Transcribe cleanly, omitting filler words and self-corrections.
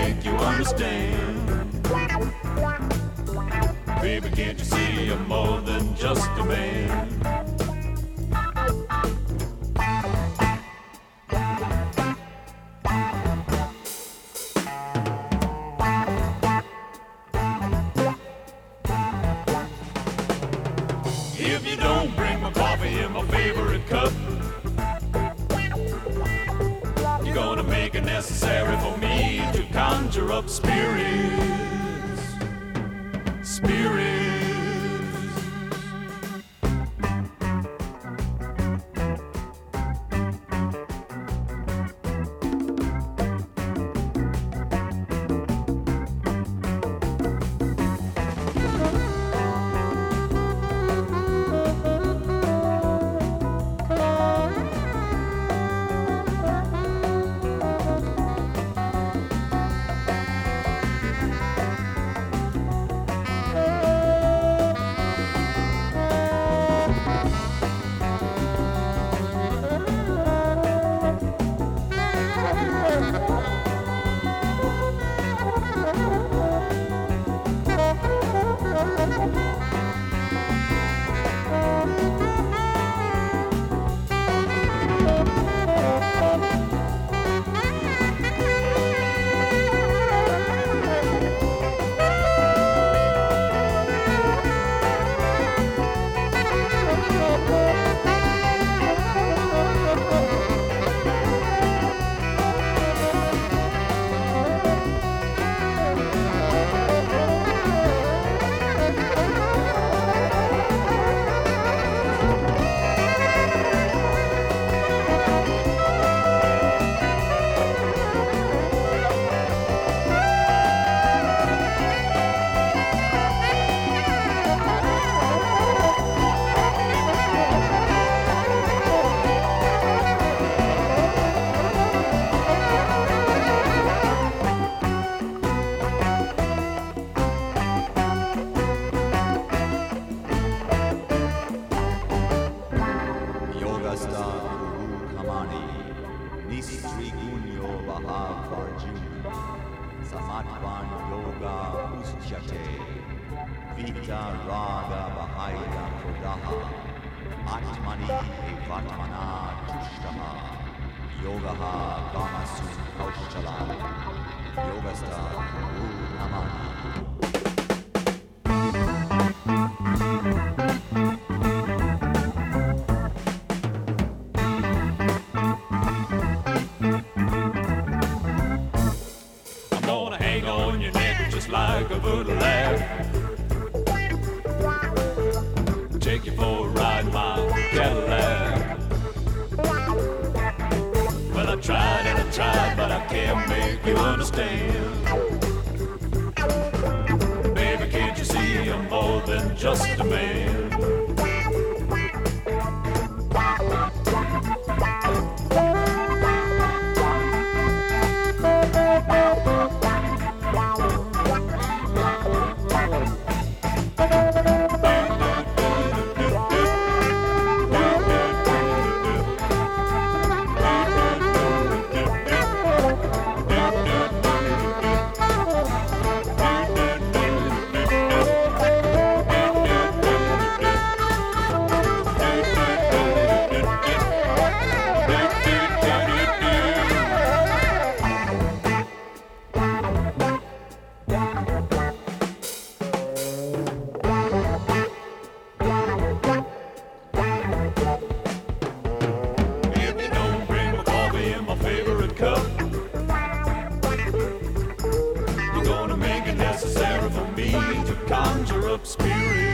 make you understand. Baby, can't you see I'm more than just a man? If you don't bring my coffee in my favorite cup, you're gonna make it necessary for me to conjure up spirits. Spirits. Nistri Gunyo Baha Farjun Samatvan Yoga Uschate Vita Raga Bahaya Kodaha Atmani Evatmana Tushtaha Yogaha Gamasu Kaushala Yogasta Guru Namani. On your neck just like a little laugh. Take you for a ride in my Cadillac. Well, I tried and I tried, but I can't make you understand. Baby, can't you see I'm more than just a man? You're gonna make it necessary for me to conjure up spirits.